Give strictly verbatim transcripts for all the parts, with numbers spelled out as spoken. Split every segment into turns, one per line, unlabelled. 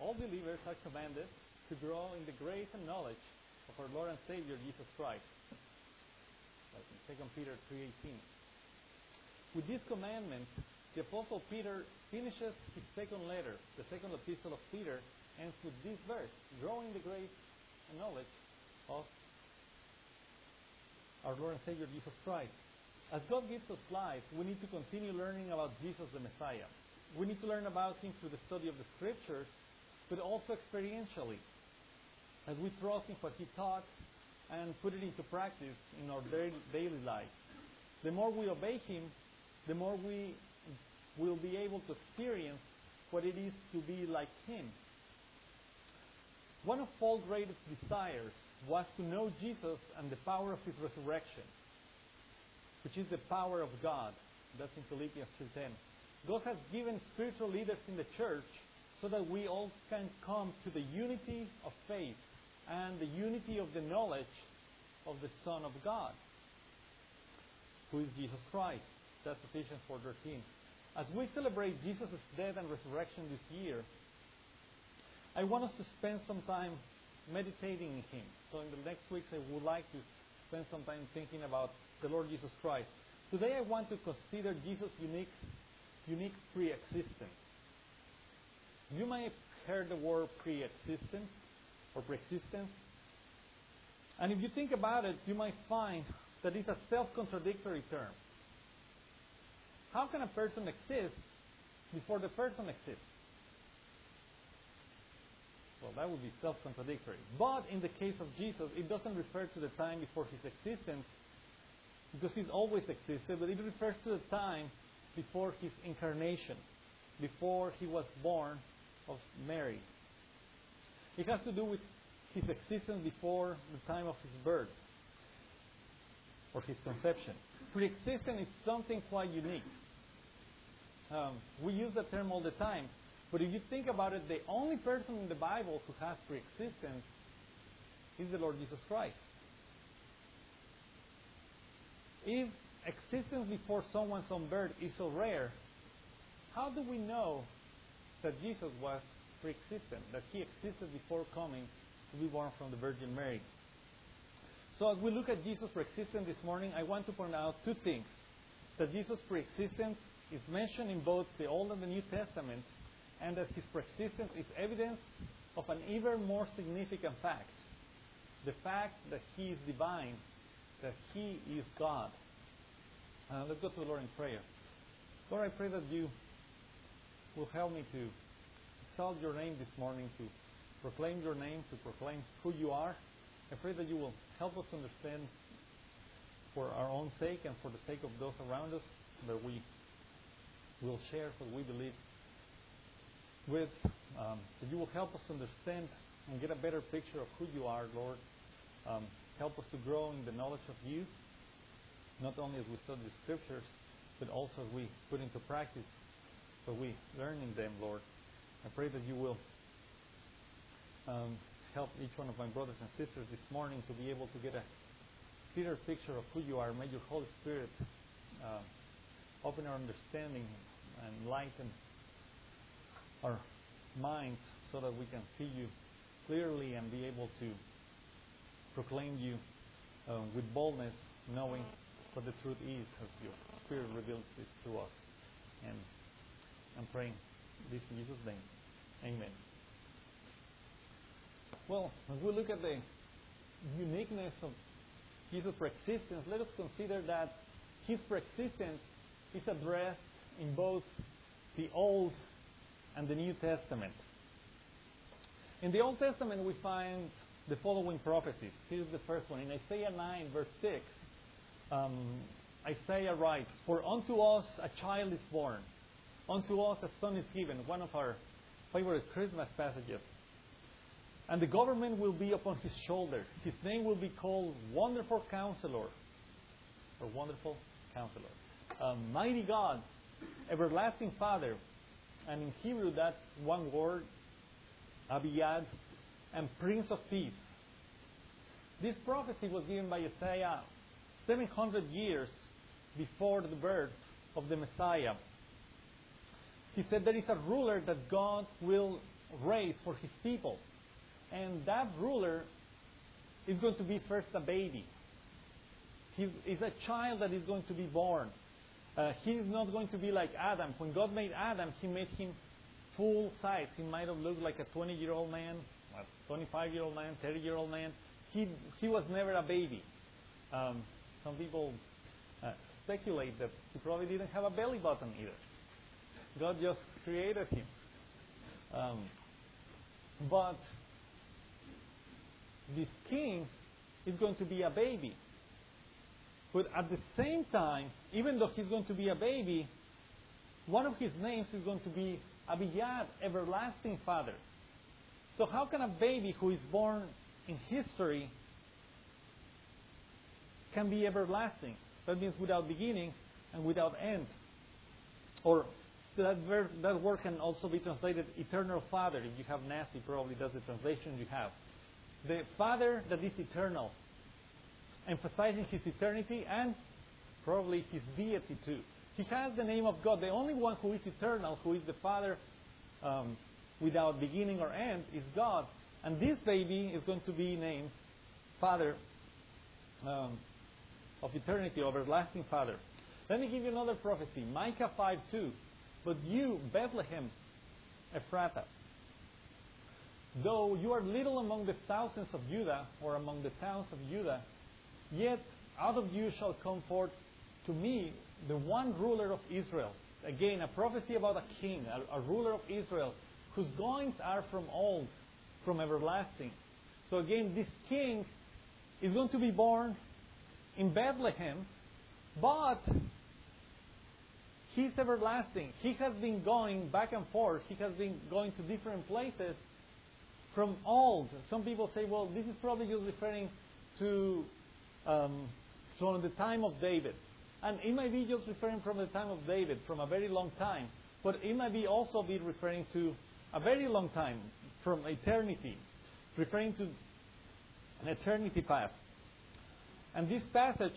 all believers are commanded to grow in the grace and knowledge of our Lord and Savior, Jesus Christ. That's in Second Peter three eighteen. With this commandment, the Apostle Peter finishes his second letter. The second epistle of Peter ends with this verse: grow in the grace and knowledge of our Lord and Savior, Jesus Christ. As God gives us life, we need to continue learning about Jesus the Messiah. We need to learn about Him through the study of the Scriptures, but also experientially, as we trust in what He taught and put it into practice in our daily life. The more we obey Him, the more we will be able to experience what it is to be like Him. One of Paul's greatest desires was to know Jesus and the power of His resurrection, which is the power of God. That's in Philippians two ten. God has given spiritual leaders in the church so that we all can come to the unity of faith and the unity of the knowledge of the Son of God, who is Jesus Christ. That's Ephesians four thirteen. As we celebrate Jesus' death and resurrection this year, I want us to spend some time meditating in Him. So in the next weeks I would like to spend some time thinking about the Lord Jesus Christ. Today I want to consider Jesus' unique, unique pre-existence. You may have heard the word pre-existence or pre-existence. And if you think about it, you might find that it's a self-contradictory term. How can a person exist before the person exists? Well, that would be self-contradictory. But in the case of Jesus, it doesn't refer to the time before His existence, because He's always existed, but it refers to the time before His incarnation, before He was born of Mary. It has to do with His existence before the time of His birth or His conception. Pre-existence is something quite unique. Um, we use that term all the time. But if you think about it, the only person in the Bible who has pre-existence is the Lord Jesus Christ. If existence before someone's own birth is so rare, how do we know that Jesus was pre-existent, that He existed before coming to be born from the Virgin Mary? So as we look at Jesus' pre-existence this morning, I want to point out two things. That Jesus' pre-existence is mentioned in both the Old and the New Testament, and that His pre-existence is evidence of an even more significant fact. The fact that He is divine, that He is God. Uh, let's go to the Lord in prayer. Lord, I pray that You will help me to exalt Your name this morning, to proclaim Your name, to proclaim who You are. I pray that You will help us understand, for our own sake and for the sake of those around us, that we will share what we believe with, um, that You will help us understand and get a better picture of who You are, Lord. Um, help us to grow in the knowledge of You, not only as we study the Scriptures, but also as we put into practice what we learn in them, Lord. I pray that You will um, help each one of my brothers and sisters this morning to be able to get a clearer picture of who You are. May Your Holy Spirit uh, open our understanding and enlighten our minds so that we can see You clearly and be able to proclaim You uh, with boldness, knowing what the truth is as Your Spirit reveals it to us. And I'm praying this in Jesus' name. Amen. Well, as we look at the uniqueness of Jesus' pre-existence, let us consider that His pre-existence is addressed in both the Old and the New Testament. In the Old Testament we find the following prophecies. Here's the first one. In Isaiah nine verse six, um, Isaiah writes, "For unto us a child is born, unto us a son is given," one of our favorite Christmas passages. "And the government will be upon His shoulder. His name will be called Wonderful Counselor," or Wonderful Counselor. Um, "Mighty God, Everlasting Father," and in Hebrew that's one word, Abiyad, and Prince of Peace. This prophecy was given by Isaiah seven hundred years before the birth of the Messiah. He said there is a ruler that God will race for His people. And that ruler is going to be first a baby. He is a child that is going to be born. Uh, he is not going to be like Adam. When God made Adam, He made him full size. He might have looked like a twenty-year-old man, a twenty-five-year-old man, thirty-year-old man. He he was never a baby. Um, some people uh, speculate that He probably didn't have a belly button either. God just created him. Um, but this king is going to be a baby. But at the same time, even though he's going to be a baby, one of his names is going to be Abiyad, everlasting Father. So how can a baby who is born in history can be everlasting? That means without beginning and without end. Or that, ver- that word can also be translated eternal Father. If you have N A S, it probably does the translation you have. The Father that is eternal, emphasizing His eternity and probably His deity too. He has the name of God. The only one who is eternal, who is the Father um, without beginning or end, is God. And this baby is going to be named Father um, of eternity, everlasting Father. Let me give you another prophecy. Micah five two. But you, Bethlehem, Ephrathah, though you are little among the thousands of Judah, or among the towns of Judah, yet out of you shall come forth to me the one ruler of Israel. Again, a prophecy about a king, a, a ruler of Israel, whose goings are from old, from everlasting. So again, this king is going to be born in Bethlehem, but He's everlasting. He has been going back and forth. He has been going to different places from old. Some people say, well, this is probably just referring to um, from the time of David. And it might be just referring from the time of David, from a very long time. But it might be also be referring to a very long time, from eternity, referring to an eternity past. And this passage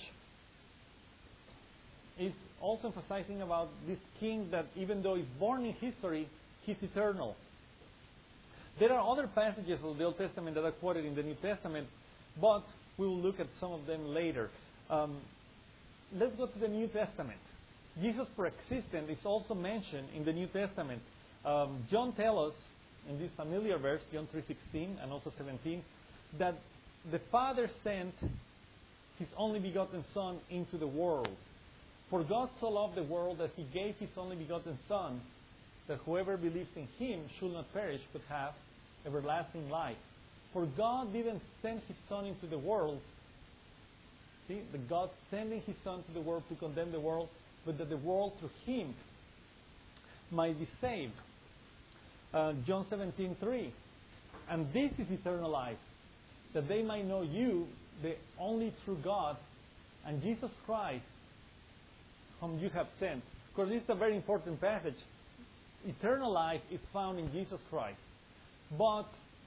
is also emphasizing about this king that even though he's born in history, he's eternal. There are other passages of the Old Testament that are quoted in the New Testament, but we will look at some of them later. Um, let's go to the New Testament. Jesus' pre-existence is also mentioned in the New Testament. Um, John tells us in this familiar verse, John three sixteen and also seventeen, that the Father sent His only begotten Son into the world. For God so loved the world that He gave His only begotten Son, that whoever believes in Him should not perish but have everlasting life. For God didn't send His Son into the world. See, the God sending His Son to the world to condemn the world, but that the world through Him might be saved. Uh, John seventeen three. And this is eternal life, that they might know you, the only true God, and Jesus Christ, whom you have sent. Of course, this is a very important passage. Eternal life is found in Jesus Christ. But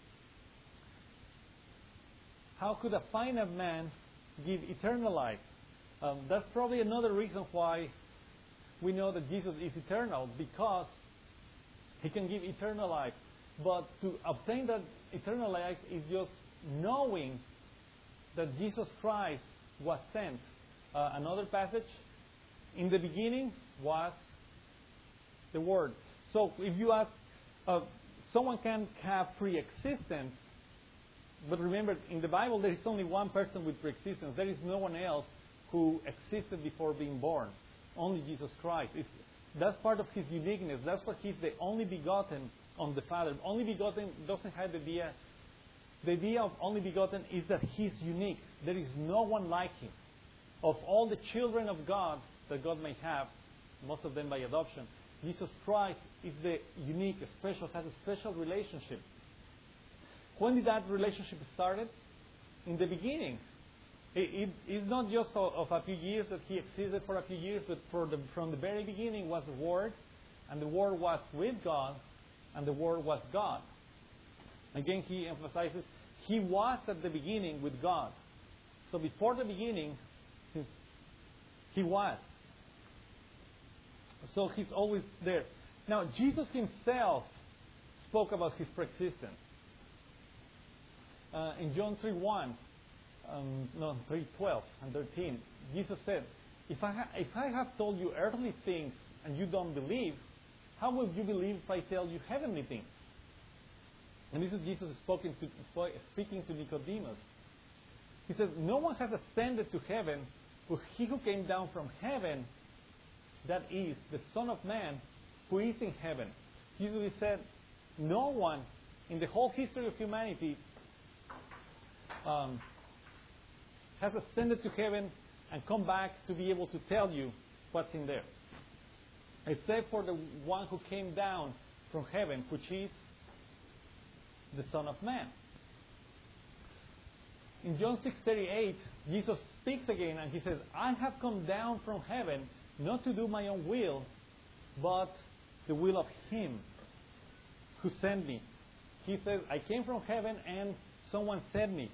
how could a finite man give eternal life? Um, that's probably another reason why we know that Jesus is eternal, because He can give eternal life. But to obtain that eternal life is just knowing that Jesus Christ was sent. Uh, another passage, in the beginning was the Word. So if you ask, uh, someone can have pre-existence, but remember, in the Bible there is only one person with pre-existence. There is no one else who existed before being born. Only Jesus Christ. It's, that's part of His uniqueness. That's why He's the only begotten of the Father. Only begotten doesn't have the idea. The idea of only begotten is that He's unique. There is no one like Him. Of all the children of God that God may have, most of them by adoption, Jesus Christ is the unique, special, has a special relationship. When did that relationship started? In the beginning. It, it is not just of, of a few years that He existed for a few years, but for the, from the very beginning was the Word, and the Word was with God, and the Word was God. Again, He emphasizes He was at the beginning with God. So before the beginning, He was. So He's always there. Now, Jesus Himself spoke about his preexistence. Uh, in John three one, um, no, three twelve and thirteen, Jesus said, if I, ha- if I have told you earthly things and you don't believe, how will you believe if I tell you heavenly things? And this is Jesus spoken to, speaking to Nicodemus. He says, no one has ascended to heaven, but he who came down from heaven, that is the Son of Man, who is in heaven. Jesus said, no one in the whole history of humanity um, has ascended to heaven and come back to be able to tell you what's in there, except for the one who came down from heaven, which is the Son of Man. In John six thirty-eight, Jesus speaks again and he says, I have come down from heaven not to do my own will, but the will of Him who sent me. He says, I came from heaven and someone sent me.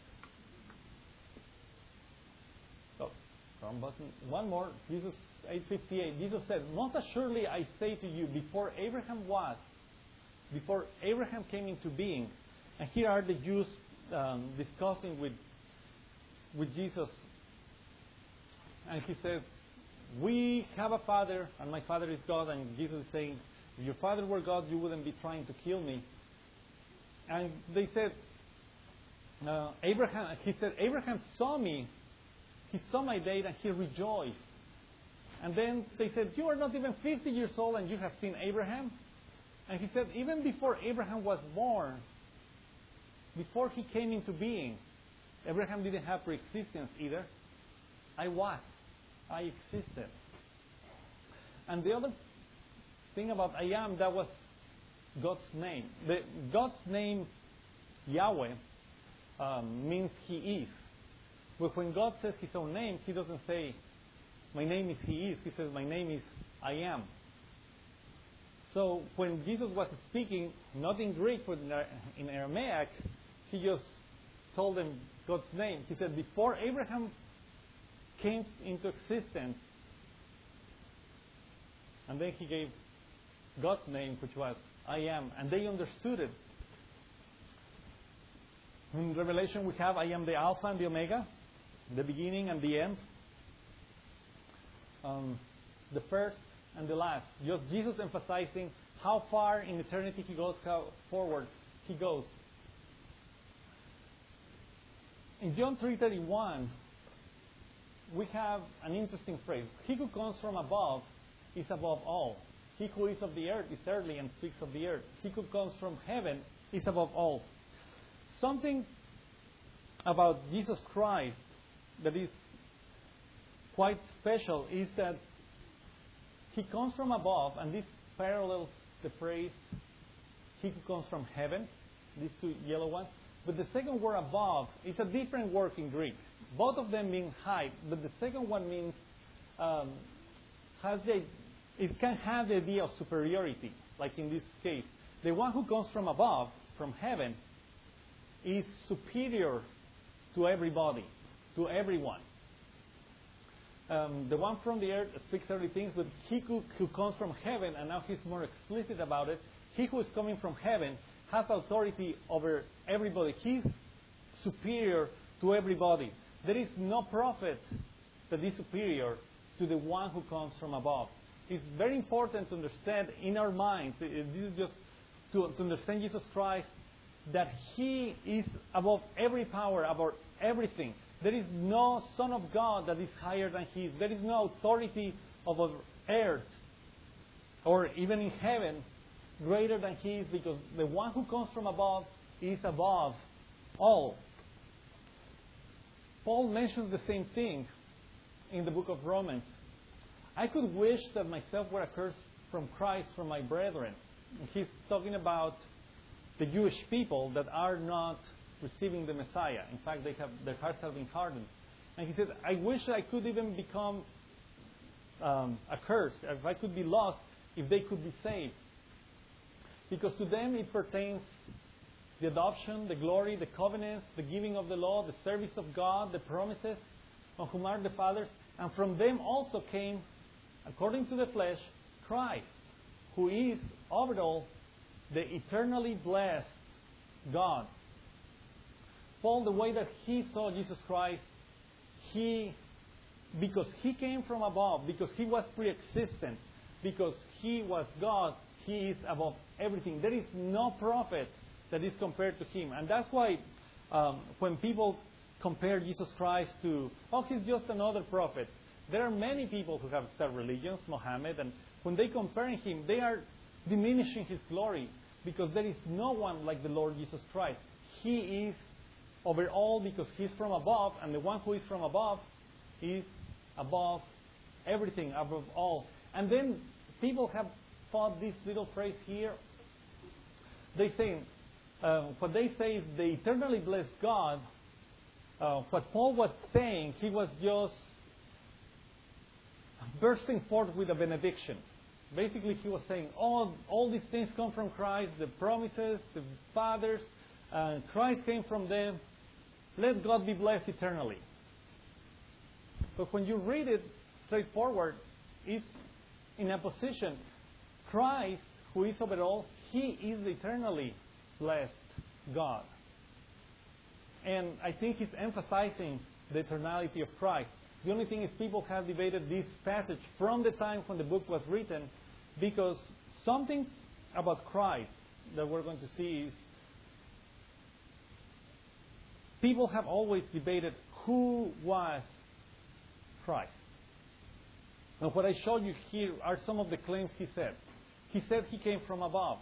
So, wrong button. One more. Jesus eight fifty-eight. Jesus said, most assuredly I say to you, before Abraham was, before Abraham came into being, and here are the Jews um, discussing with with Jesus, and he says, we have a father, and my father is God, and Jesus is saying, if your father were God, you wouldn't be trying to kill me. And they said, uh, Abraham, he said, Abraham saw me, he saw my day, and he rejoiced. And then they said, you are not even fifty years old, and you have seen Abraham? And he said, even before Abraham was born, before he came into being, Abraham didn't have pre-existence either. I was. I existed. And the other thing about I am, that was God's name. The, God's name, Yahweh, um, means He is. But when God says His own name, He doesn't say, my name is He is. He says, my name is I am. So when Jesus was speaking, not in Greek but in Aramaic, He just told them God's name. He said, before Abraham came into existence, and then He gave God's name, which was I am, and they understood it. In Revelation we have I am the Alpha and the Omega, the beginning and the end, um, the first and the last. Just Jesus emphasizing how far in eternity He goes, how forward He goes. In John three thirty-one, we have an interesting phrase. He who comes from above is above all. He who is of the earth is earthly and speaks of the earth. He who comes from heaven is above all. Something about Jesus Christ that is quite special is that He comes from above, and this parallels the phrase He who comes from heaven, these two yellow ones. But the second word above is a different word in Greek. Both of them mean height, but the second one means um, has the it can have the idea of superiority, like in this case. The one who comes from above, from heaven, is superior to everybody, to everyone. Um, the one from the earth speaks earthly things, but he who, who comes from heaven, and now he's more explicit about it, he who is coming from heaven has authority over everybody. He's superior to everybody. There is no prophet that is superior to the one who comes from above. It's very important to understand in our minds, this is just to, to understand Jesus Christ, that He is above every power, above everything. There is no Son of God that is higher than He is. There is no authority over earth or even in heaven greater than He is, because the one who comes from above is above all. Paul mentions the same thing in the book of Romans. I could wish that myself were accursed from Christ, from my brethren. And he's talking about the Jewish people that are not receiving the Messiah. In fact, they have, their hearts have been hardened. And he said, I wish I could even become um, accursed, if I could be lost, if they could be saved. Because to them it pertains the adoption, the glory, the covenants, the giving of the law, the service of God, the promises, on whom are the fathers. And from them also came, according to the flesh, Christ, who is over all the eternally blessed God. Paul, the way that he saw Jesus Christ, he, because he came from above, because he was pre-existent, because he was God, he is above everything. There is no prophet that is compared to him. And that's why um, when people compare Jesus Christ to, oh, he's just another prophet. There are many people who have started religions, Muhammad, and when they compare him, they are diminishing his glory, because there is no one like the Lord Jesus Christ. He is over all because he's from above, and the one who is from above is above everything, above all. And then people have thought this little phrase here. They say, uh, what they say is the eternally blessed God. Uh, what Paul was saying, he was just bursting forth with a benediction. Basically, he was saying, all, all these things come from Christ, the promises, the fathers, uh, Christ came from them. Let God be blessed eternally. But when you read it straightforward, it's in a position. Christ, who is over all, He is the eternally blessed God. And I think he's emphasizing the eternality of Christ. The only thing is people have debated this passage from the time when the book was written, because something about Christ that we're going to see is people have always debated who was Christ. And what I showed you here are some of the claims he said. He said he came from above.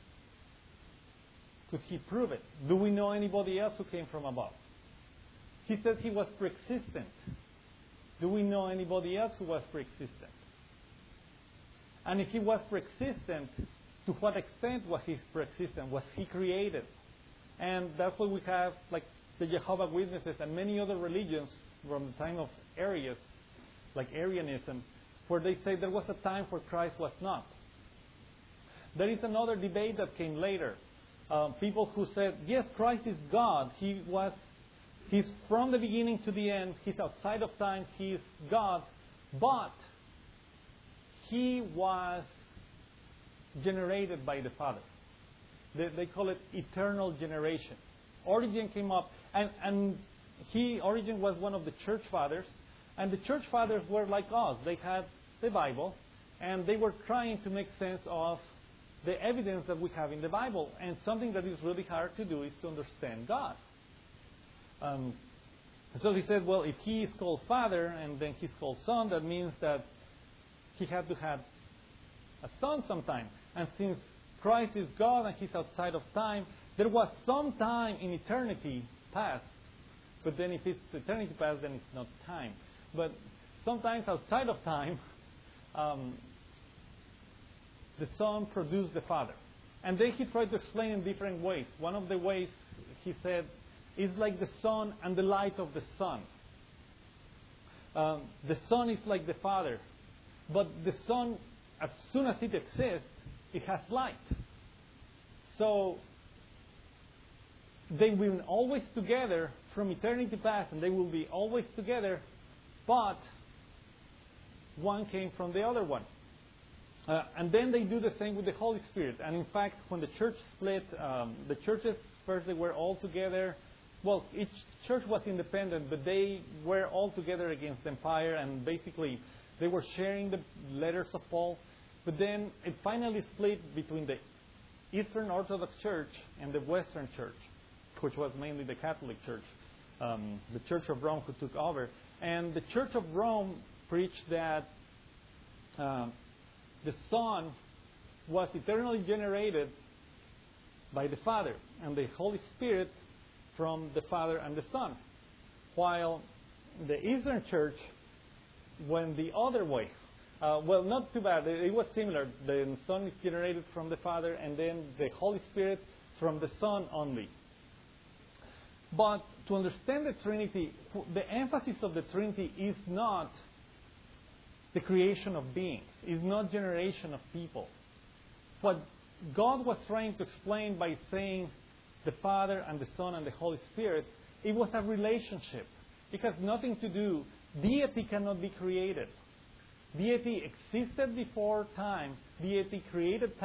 Could he prove it? Do we know anybody else who came from above? He said he was pre-existent. Do we know anybody else who was pre-existent? And if he was pre-existent, to what extent was he pre-existent? Was he created? And that's what we have, like the Jehovah's Witnesses and many other religions from the time of Arius, like Arianism, where they say there was a time where Christ was not. There is another debate that came later. Uh, people who said, yes, Christ is God. He was, He's from the beginning to the end. He's outside of time. He is God. But He was generated by the Father. They, they call it eternal generation. Origen came up, and, and he, Origen was one of the church fathers, and the church fathers were like us. They had the Bible, and they were trying to make sense of the evidence that we have in the Bible. And something that is really hard to do is to understand God. Um, so he said, well, if He is called Father and then He's called Son, that means that He had to have a Son sometime. And since Christ is God and He's outside of time, there was some time in eternity past. But then if it's eternity past, then it's not time. But sometimes outside of time, um, the Son produced the Father. And then he tried to explain in different ways. One of the ways, he said, is like the sun and the light of the sun. Um, the sun is like the Father. But the sun, as soon as it exists, it has light. So they will be always together from eternity past, and they will be always together, but one came from the other one. Uh, and then they do the same with the Holy Spirit. And in fact, when the church split, um, the churches, first they were all together. Well, each church was independent, but they were all together against the empire, and basically they were sharing the letters of Paul. But then it finally split between the Eastern Orthodox Church and the Western Church, which was mainly the Catholic Church, um, the Church of Rome who took over. And the Church of Rome preached that um, the Son was eternally generated by the Father, and the Holy Spirit from the Father and the Son. While the Eastern Church went the other way. Uh, well, not too bad. It was similar. The Son is generated from the Father, and then the Holy Spirit from the Son only. But to understand the Trinity, the emphasis of the Trinity is not the creation of beings, is not generation of people. What God was trying to explain by saying the Father and the Son and the Holy Spirit, it was a relationship. It has nothing to do. Deity cannot be created. Deity existed before time. Deity created time.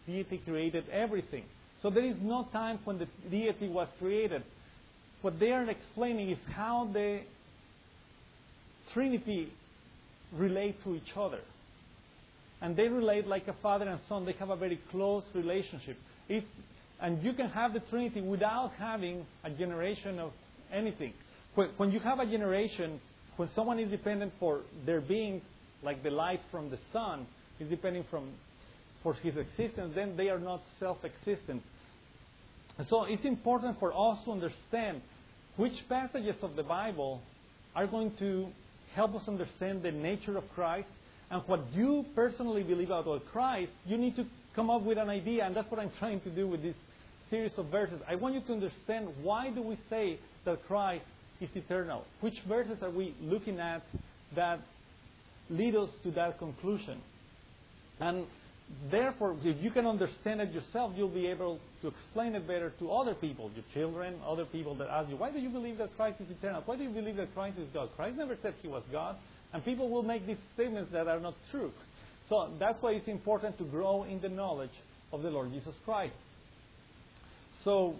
deity created everything. So there is no time when the deity was created. What they are explaining is how the Trinity relate to each other. And they relate like a father and son. They have a very close relationship. If, and you can have the Trinity without having a generation of anything. When, when you have a generation, when someone is dependent for their being, like the light from the sun is depending from for his existence, then they are not self-existent. So it's important for us to understand which passages of the Bible are going to help us understand the nature of Christ, and what you personally believe about Christ. You need to come up with an idea, and that's what I'm trying to do with this series of verses. I want you to understand, why do we say that Christ is eternal? Which verses are we looking at that lead us to that conclusion? And therefore, if you can understand it yourself, you'll be able to explain it better to other people, your children, other people that ask you, why do you believe that Christ is eternal? Why do you believe that Christ is God? Christ never said He was God. And people will make these statements that are not true. So that's why it's important to grow in the knowledge of the Lord Jesus Christ. So,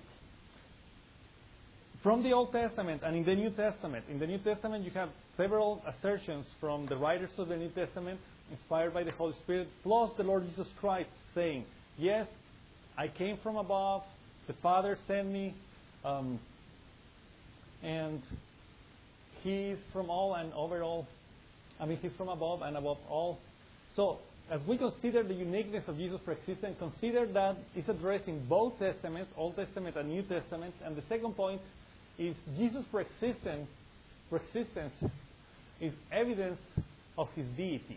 from the Old Testament and in the New Testament, in the New Testament you have several assertions from the writers of the New Testament, inspired by the Holy Spirit, plus the Lord Jesus Christ saying, yes, I came from above, the Father sent me, um, and He is from all and over all. I mean, He's from above and above all. So, as we consider the uniqueness of Jesus' preexistence, consider that it's addressed in both Testaments, Old Testament and New Testament. And the second point is Jesus' preexistence, preexistence is evidence of His deity.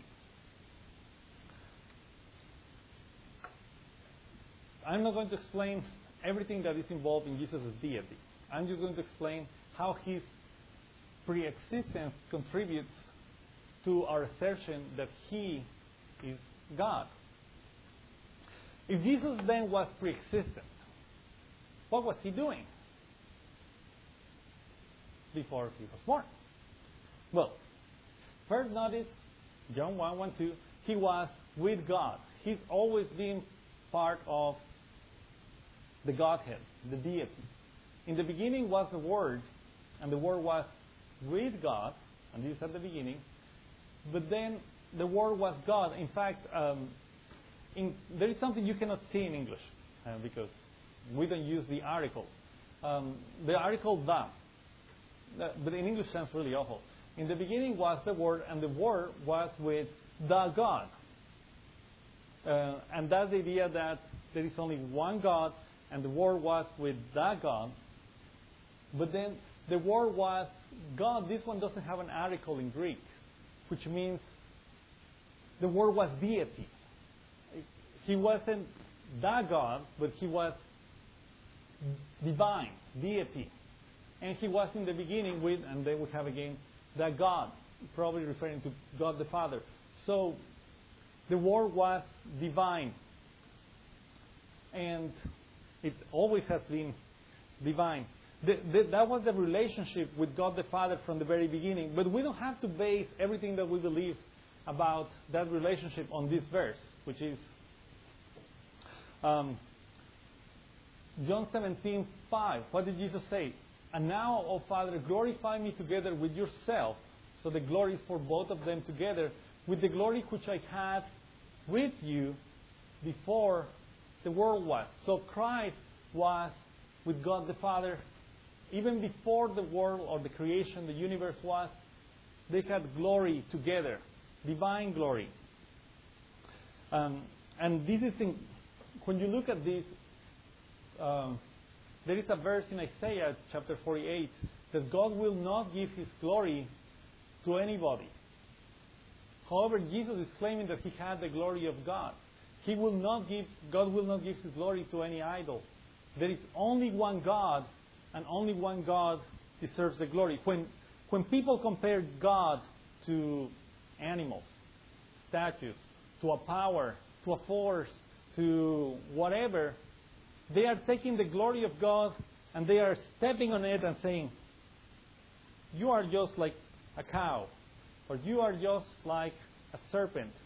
I'm not going to explain everything that is involved in Jesus' deity. I'm just going to explain how His preexistence contributes to our assertion that He is God. If Jesus then was pre-existent, what was He doing before He was born? Well, first notice, John one, one, two, He was with God. He's always been part of the Godhead, the deity. In the beginning was the Word, and the Word was with God, and this is at the beginning. But then the Word was God. In fact, um, in, there is something you cannot see in English uh, because we don't use the article. Um, the article the, uh, but in English sounds really awful. In the beginning was the Word, and the Word was with the God. Uh, and that's the idea that there is only one God, and the Word was with the God. But then the Word was God. This one doesn't have an article in Greek, which means the Word was deity. He wasn't the God, but He was divine, deity. And He was in the beginning with, and then we have again, the God, probably referring to God the Father. So, the Word was divine. And it always has been divine. The, the, that was the relationship with God the Father from the very beginning. But we don't have to base everything that we believe about that relationship on this verse, which is um, John seventeen five. What did Jesus say? And now, O Father, glorify me together with yourself. So the glory is for both of them together, with the glory which I had with you before the world was. So Christ was with God the Father even before the world or the creation, the universe was. They had glory together, divine glory. Um, and this is in, when you look at this, um, there is a verse in Isaiah chapter forty-eight that God will not give His glory to anybody. However, Jesus is claiming that He had the glory of God. He will not give, God will not give His glory to any idol. There is only one God, and only one God deserves the glory. When, when people compare God to animals, statues, to a power, to a force, to whatever, they are taking the glory of God and they are stepping on it and saying, you are just like a cow, or you are just like a serpent.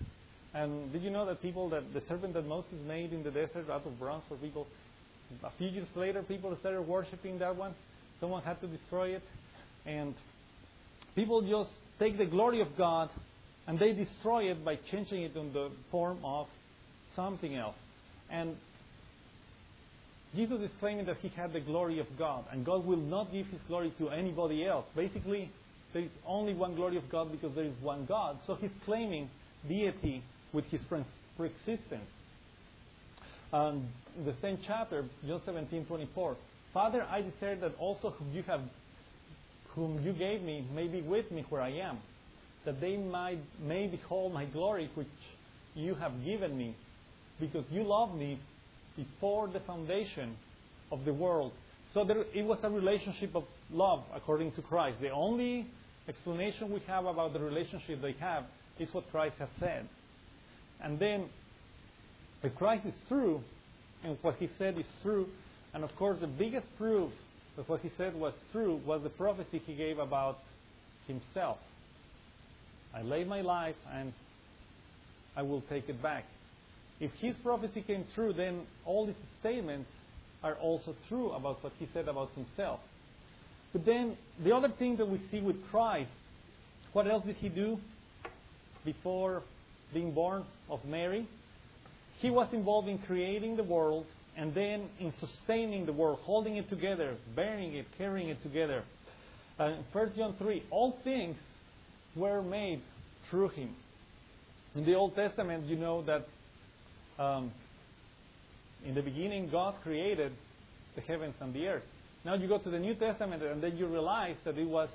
And did you know that people, that the serpent that Moses made in the desert out of bronze for people, a few years later people started worshipping that one. Someone had to destroy it. And people just take the glory of God and they destroy it by changing it in the form of something else. And Jesus is claiming that He had the glory of God, and God will not give His glory to anybody else. Basically, there is only one glory of God because there is one God. So He's claiming deity with His preexistence. Um, in the same chapter, John seventeen twenty-four, Father, I desire that also whom you have, whom you gave me, may be with me where I am, that they might may behold my glory which you have given me, because you loved me before the foundation of the world. So there, it was a relationship of love according to Christ. The only explanation we have about the relationship they have is what Christ has said. And then, if Christ is true, and what He said is true, and of course the biggest proof that what He said was true was the prophecy He gave about Himself. I laid my life and I will take it back. If His prophecy came true, then all these statements are also true about what He said about Himself. But then, the other thing that we see with Christ, what else did He do before being born of Mary? He was involved in creating the world and then in sustaining the world, holding it together, bearing it, carrying it together. Uh, First John three, all things were made through Him. In the Old Testament, you know that Um, in the beginning, God created the heavens and the earth. Now you go to the New Testament and then you realize that it was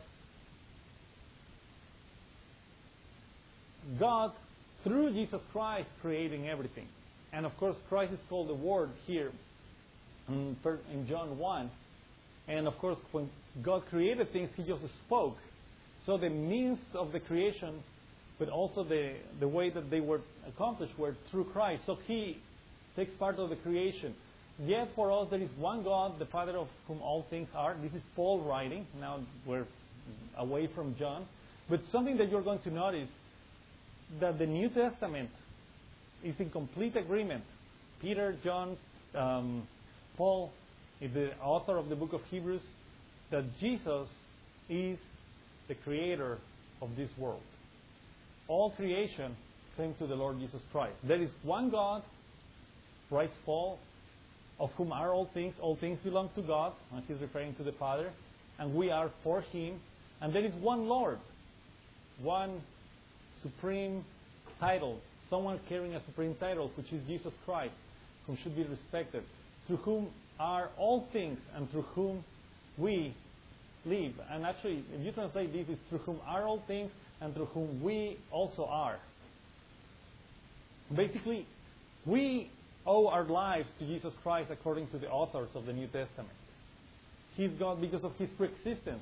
God, through Jesus Christ, creating everything. And of course, Christ is called the Word here in, in John one. And of course, when God created things, He just spoke. So the means of the creation, but also the, the way that they were accomplished were through Christ. So He takes part of the creation. Yet for us there is one God, the Father of whom all things are. This is Paul writing. Now we're away from John. But something that you're going to notice, that the New Testament is in complete agreement. Peter, John, um, Paul, the author of the book of Hebrews, that Jesus is the creator of this world. All creation came to the Lord Jesus Christ. There is one God, writes Paul, of whom are all things. All things belong to God, and he's referring to the Father, and we are for Him. And there is one Lord, one supreme title, someone carrying a supreme title, which is Jesus Christ, whom should be respected, through whom are all things, and through whom we live. And actually, if you translate this, it's through whom are all things, and through whom we also are. Basically, we owe our lives to Jesus Christ according to the authors of the New Testament. He's God because of His preexistence.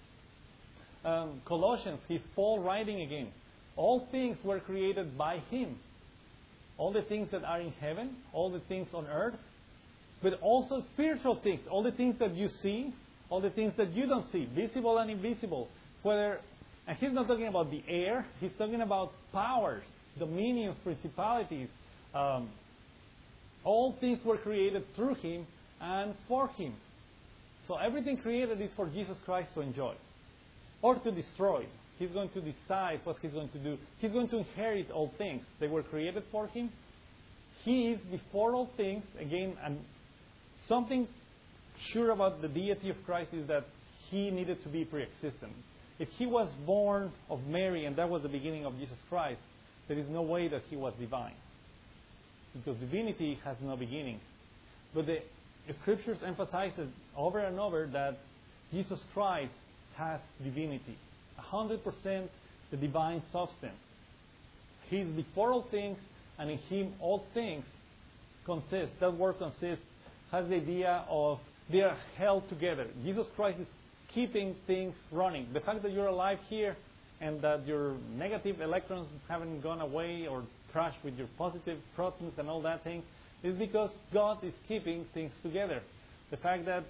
Um, Colossians, he's Paul writing again. All things were created by Him. All the things that are in heaven, all the things on earth, but also spiritual things. All the things that you see, all the things that you don't see, visible and invisible. Whether And he's not talking about the air. He's talking about powers, dominions, principalities. Um, all things were created through Him and for Him. So everything created is for Jesus Christ to enjoy or to destroy. He's going to decide what He's going to do. He's going to inherit all things. They were created for Him. He is before all things. Again, and something sure about the deity of Christ is that He needed to be pre-existent. If He was born of Mary and that was the beginning of Jesus Christ, there is no way that He was divine. Because divinity has no beginning. But the Scriptures emphasize over and over that Jesus Christ has divinity. one hundred percent the divine substance. He is before all things, and in Him all things consist. That word consist has the idea of they are held together. Jesus Christ is keeping things running. The fact that you're alive here and that your negative electrons haven't gone away or crashed with your positive protons and all that thing is because God is keeping things together. The fact that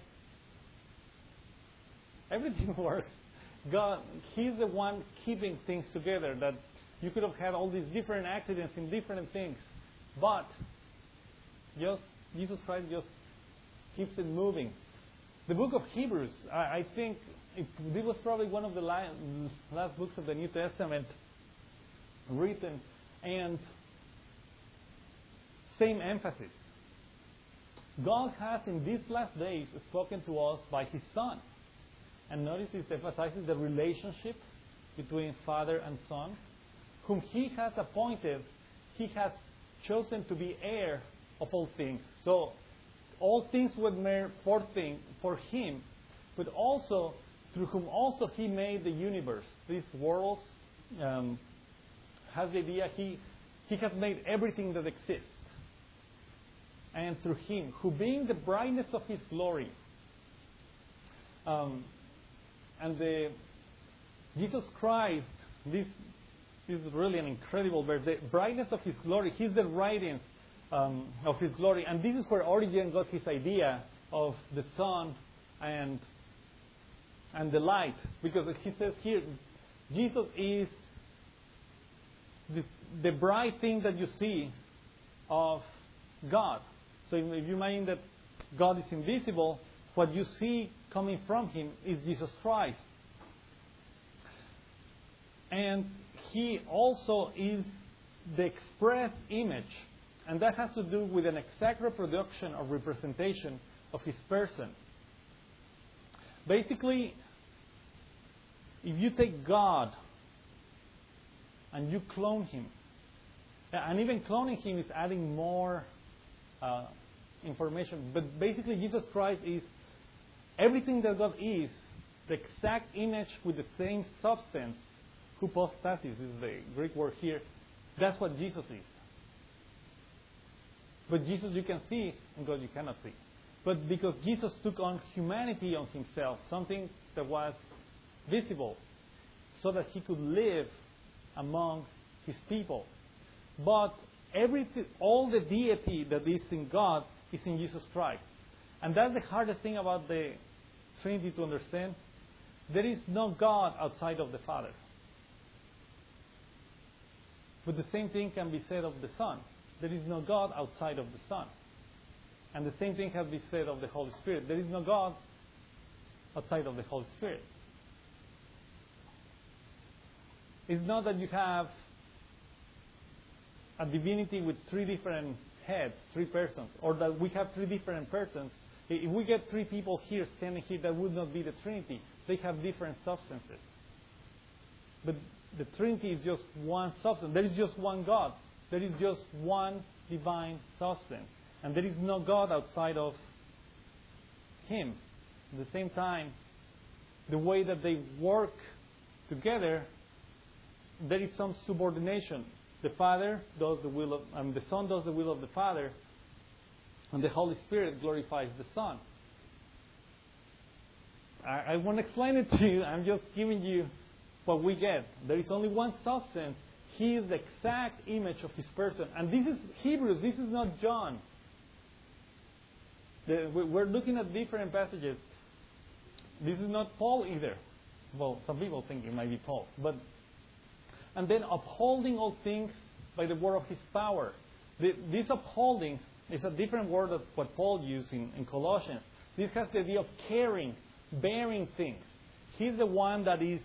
everything works, God, He's the one keeping things together. That You could have had all these different accidents in different things. But just Jesus Christ just keeps it moving. The book of Hebrews, I, I think it, this was probably one of the last, last books of the New Testament written, and same emphasis. God has in these last days spoken to us by His Son. And notice it emphasizes the relationship between Father and Son, whom He has appointed, He has chosen to be heir of all things. So all things were made for, thing, for Him, but also through whom also He made the universe. These worlds um, has the idea He, he has made everything that exists. And through Him, who being the brightness of His glory, um, and the Jesus Christ, this, this is really an incredible verse. The brightness of His glory, He's the radiance um, of His glory. And this is where Origen got his idea of the sun and, and the light. Because he says here, Jesus is the, the bright thing that you see of God. So if you imagine that God is invisible, what you see coming from Him is Jesus Christ. And He also is the express image. And that has to do with an exact reproduction or representation of His person. Basically, if you take God and you clone Him, and even cloning Him is adding more uh, information, but basically Jesus Christ is everything that God is, the exact image with the same substance. Hypostasis is the Greek word here. That's what Jesus is. But Jesus you can see, and God you cannot see. But because Jesus took on humanity on Himself, something that was visible, so that He could live among His people. But everything, all the deity that is in God is in Jesus Christ. And that's the hardest thing about the Trinity to understand. There is no God outside of the Father. But the same thing can be said of the Son. There is no God outside of the Son. And the same thing can be said of the Holy Spirit. There is no God outside of the Holy Spirit. It's not that you have a divinity with three different heads, three persons, or that we have three different persons. If we get three people here standing here, that would not be the Trinity. They have different substances. But the Trinity is just one substance. There is just one God. There is just one divine substance. And there is no God outside of Him. At the same time, the way that they work together, there is some subordination. The Father does the will of, and the Son does the will of the Father, and the Holy Spirit glorifies the Son. I, I won't explain it to you. I'm just giving you what we get. There is only one substance. He is the exact image of His person. And this is Hebrews. This is not John. The, we're looking at different passages. This is not Paul either. Well, some people think it might be Paul. But and then upholding all things by the word of His power. The, this upholding is a different word than what Paul used in, in Colossians. This has the idea of carrying, bearing things. He's the one that is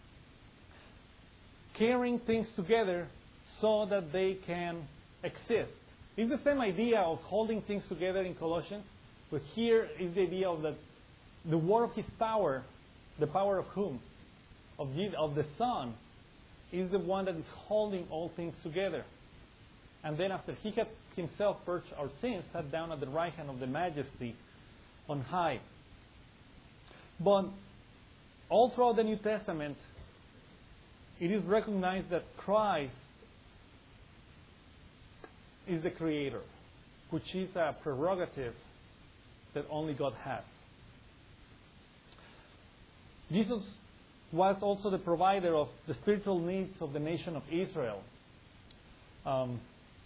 carrying things together so that they can exist. It's the same idea of holding things together in Colossians, but here is the idea of that the word of His power, the power of whom? Of, Jesus, of the Son, is the one that is holding all things together. And then after He had Himself purged our sins, sat down at the right hand of the Majesty on high. But all throughout the New Testament, it is recognized that Christ is the Creator, which is a prerogative that only God has. Jesus was also the provider of the spiritual needs of the nation of Israel. Um,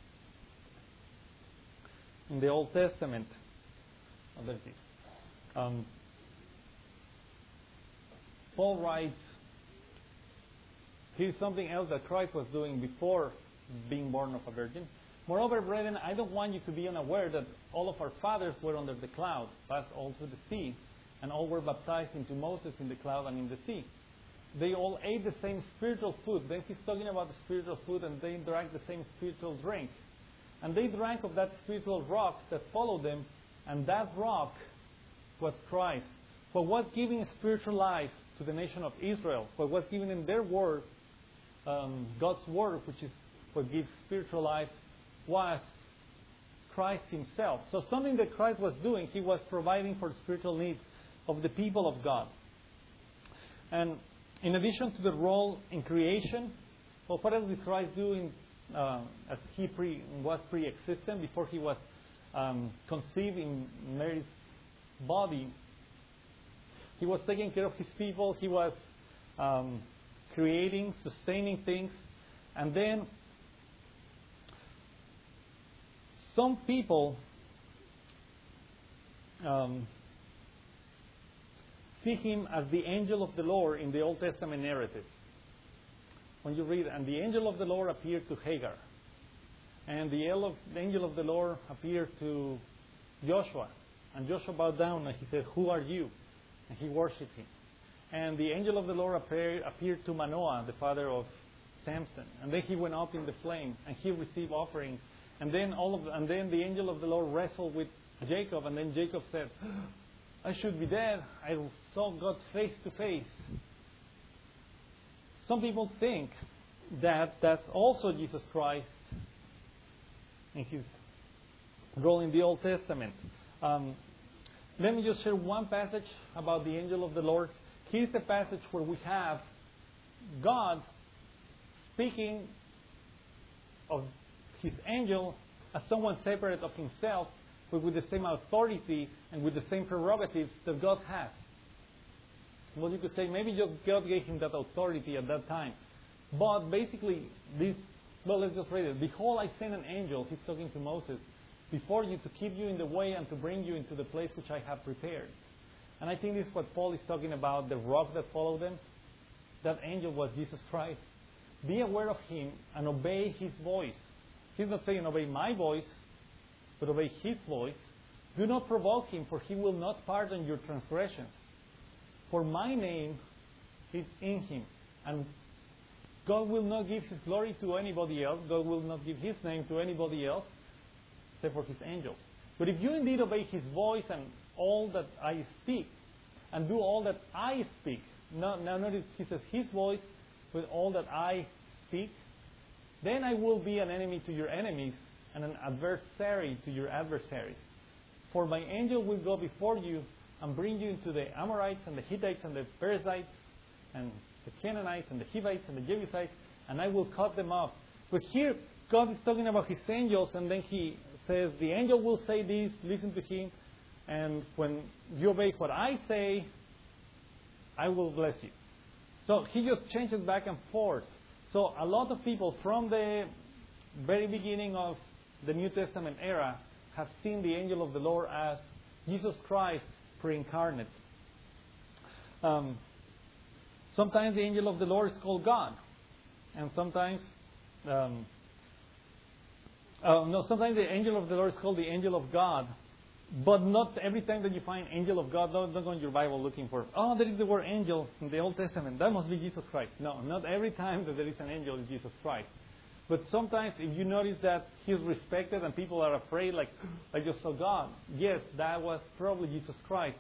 in the Old Testament, oh, there it is. Um, Paul writes, Here's something else that Christ was doing before being born of a virgin. Moreover, brethren, I don't want you to be unaware that all of our fathers were under the cloud, passed all through the sea, and all were baptized into Moses in the cloud and in the sea. They all ate the same spiritual food. Then he's talking about the spiritual food, and they drank the same spiritual drink. And they drank of that spiritual rock that followed them, and that rock was Christ. What was giving spiritual life to the nation of Israel, what was giving them their word, um, God's word, which is what gives spiritual life, was Christ Himself. So something that Christ was doing, He was providing for the spiritual needs of the people of God. And in addition to the role in creation, well, what else did Christ do in, uh, as He pre, was pre-existent, before He was um, conceived in Mary's body? He was taking care of His people. He was um, creating, sustaining things. And then some people um, see Him as the angel of the Lord in the Old Testament narratives. When you read, and the angel of the Lord appeared to Hagar. And the angel of the Lord appeared to Joshua. And Joshua bowed down and he said, "Who are you?" And he worshipped him. And the angel of the Lord appeared, appeared to Manoah, the father of Samson. And then he went up in the flame and he received offerings. And then all of, and then the angel of the Lord wrestled with Jacob. And then Jacob said, "I should be dead. I saw God face to face." Some people think that that's also Jesus Christ in His role in the Old Testament. Um, let me just share one passage about the angel of the Lord. Here's the passage where we have God speaking of His angel as someone separate of Himself, but with the same authority and with the same prerogatives that God has. Well, you could say maybe just God gave Him that authority at that time. But basically, this, well, let's just read it. "Behold, I send an angel," He's talking to Moses, "before you to keep you in the way and to bring you into the place which I have prepared." And I think this is what Paul is talking about, the rock that followed them. That angel was Jesus Christ. Be aware of Him and obey His voice. He's not saying obey my voice, but obey His voice. "Do not provoke Him, for He will not pardon your transgressions. For my name is in Him." And God will not give His glory to anybody else. God will not give His name to anybody else except for His angel. But if you indeed obey His voice and all that I speak, and do all that I speak. Now, now notice He says His voice with all that I speak. "Then I will be an enemy to your enemies and an adversary to your adversaries. For my angel will go before you and bring you into the Amorites and the Hittites and the Perizzites and the Canaanites and the Hivites and the Jebusites, and I will cut them off." But here God is talking about His angels, and then He says, the angel will say this, listen to him, and when you obey what I say, I will bless you. So He just changes back and forth. So a lot of people from the very beginning of the New Testament era have seen the angel of the Lord as Jesus Christ pre-incarnate. Um, sometimes the angel of the Lord is called God. And sometimes um, uh, no, sometimes the angel of the Lord is called the angel of God. But not every time that you find angel of God, don't, don't go in your Bible looking for, oh, there is the word angel in the Old Testament. That must be Jesus Christ. No, not every time that there is an angel is Jesus Christ. But sometimes if you notice that He's respected and people are afraid, like, I just saw God. Yes, that was probably Jesus Christ.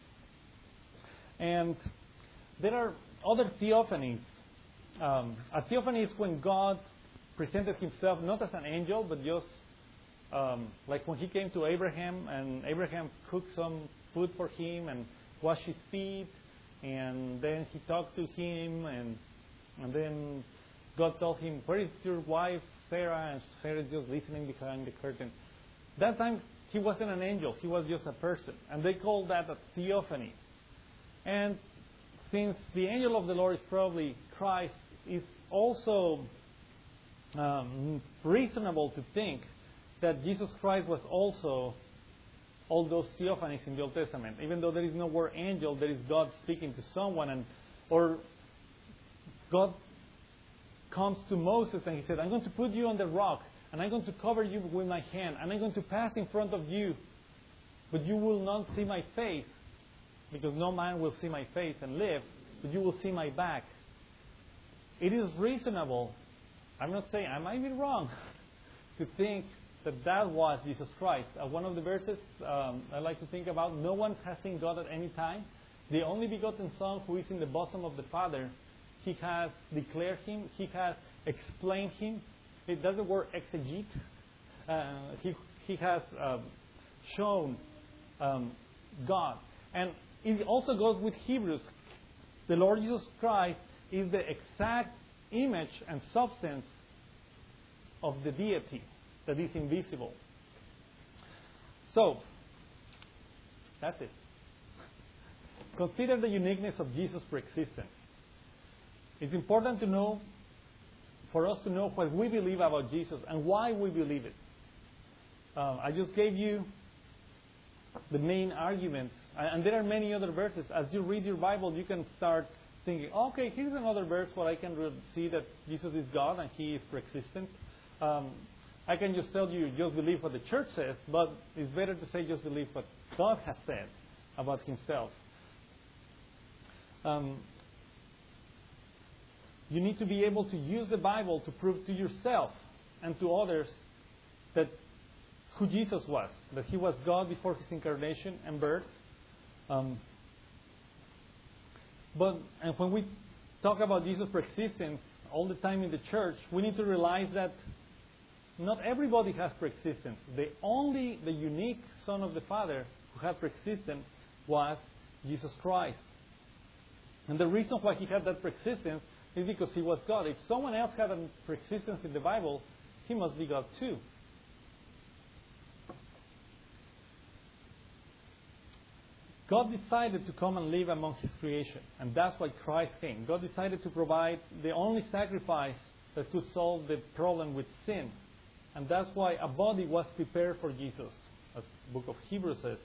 And there are other theophanies. Um, a theophany is when God presented Himself not as an angel, but just um, like when He came to Abraham, and Abraham cooked some food for him and washed his feet, and then he talked to him, and and then God told him, "Where is your wife, Sarah?" And Sarah is just listening behind the curtain. That time, He wasn't an angel. He was just a person. And they call that a theophany. And since the angel of the Lord is probably Christ, it's also um, reasonable to think that Jesus Christ was also all those theophanies in the Old Testament. Even though there is no word angel, there is God speaking to someone, and or God comes to Moses and he said, I'm going to put you on the rock, and I'm going to cover you with my hand, and I'm going to pass in front of you, but you will not see my face, because no man will see my face and live, but you will see my back. It is reasonable, I'm not saying, I might be wrong, to think that that was Jesus Christ. Uh, one of the verses um, I like to think about, no one has seen God at any time. The only begotten Son who is in the bosom of the Father, He has declared Him, He has explained Him. It does the word exegete. Uh, he, he has um, shown um, God. And it also goes with Hebrews. The Lord Jesus Christ is the exact image and substance of the deity that is invisible. So, that's it. Consider the uniqueness of Jesus' preexistence. It's important to know, for us to know what we believe about Jesus and why we believe it. Uh, I just gave you the main arguments, and there are many other verses. As you read your Bible, you can start thinking, okay, here's another verse where I can see that Jesus is God and He is preexistent. Um, I can just tell you, just believe what the church says, but it's better to say just believe what God has said about Himself. Um, you need to be able to use the Bible to prove to yourself and to others that who Jesus was, that He was God before His incarnation and birth. Um, but and when we talk about Jesus' preexistence all the time in the church, we need to realize that not everybody has preexistence. The only, the unique Son of the Father who had preexistence was Jesus Christ. And the reason why He had that preexistence is because He was God. If someone else had a preexistence in the Bible, He must be God too. God decided to come and live among His creation, and that's why Christ came. God decided to provide the only sacrifice that could solve the problem with sin. And that's why a body was prepared for Jesus, as the book of Hebrews says.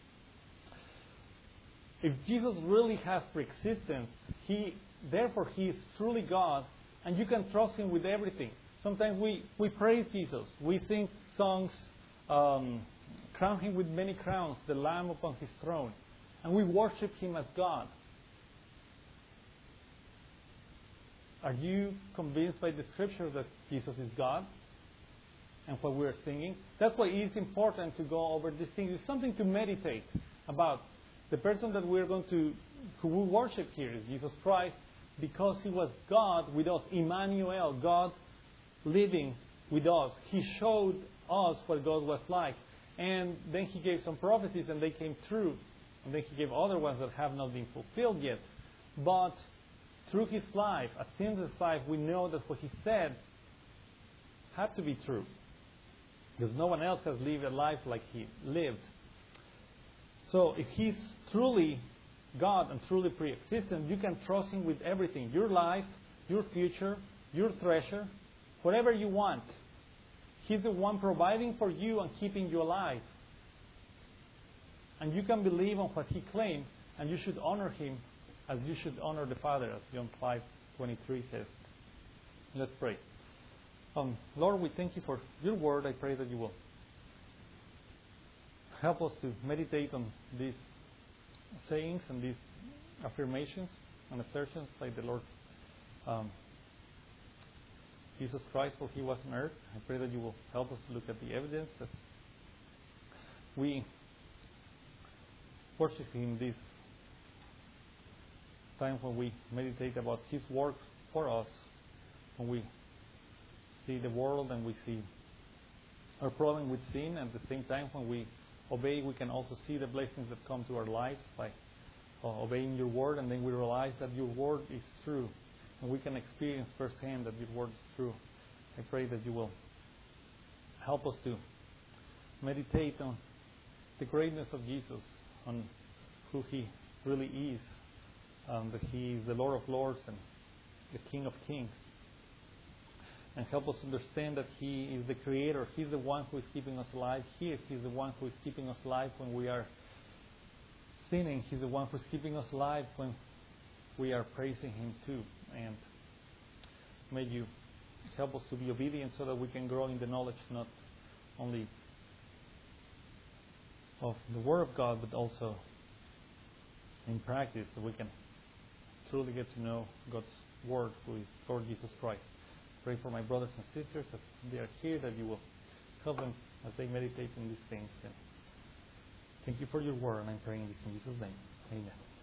If Jesus really has preexistence, He, therefore He is truly God, and you can trust Him with everything. Sometimes we, we praise Jesus. We sing songs, um, crown Him with many crowns, the Lamb upon His throne. And we worship Him as God. Are you convinced by the Scripture that Jesus is God? And what we're singing? That's why it's important to go over these things. It's something to meditate about. The person that we're going to, who we worship here is Jesus Christ, because He was God with us, Emmanuel, God living with us. He showed us what God was like. And then He gave some prophecies and they came true. And then He gave other ones that have not been fulfilled yet. But through His life, a sinless life, we know that what He said had to be true. Because no one else has lived a life like He lived. So if He's truly God and truly pre-existent, you can trust Him with everything. Your life, your future, your treasure, whatever you want. He's the one providing for you and keeping you alive. And you can believe on what He claimed, and you should honor Him as you should honor the Father, as John five twenty-three says. Let's pray. Um, Lord, we thank You for Your word. I pray that You will help us to meditate on these sayings and these affirmations and assertions like the Lord um, Jesus Christ, for He was on earth. I pray that You will help us to look at the evidence that we worship Him this time when we meditate about His work for us, when we see the world and we see our problem with sin, and at the same time when we obey, we can also see the blessings that come to our lives by uh, obeying Your word, and then we realize that Your word is true, and we can experience firsthand that Your word is true. I pray that You will help us to meditate on the greatness of Jesus, on who He really is, um, that He is the Lord of Lords and the King of Kings. And help us understand that He is the Creator. He's the one who is keeping us alive here. He's the one who is keeping us alive when we are sinning. He's the one who is keeping us alive when we are praising Him too. And may You help us to be obedient so that we can grow in the knowledge not only of the Word of God, but also in practice, so we can truly get to know God's Word, who is Lord Jesus Christ. Pray for my brothers and sisters as they are here, that you will help them as they meditate on these things. And thank you for your Word, and I'm praying this in Jesus' name. Amen.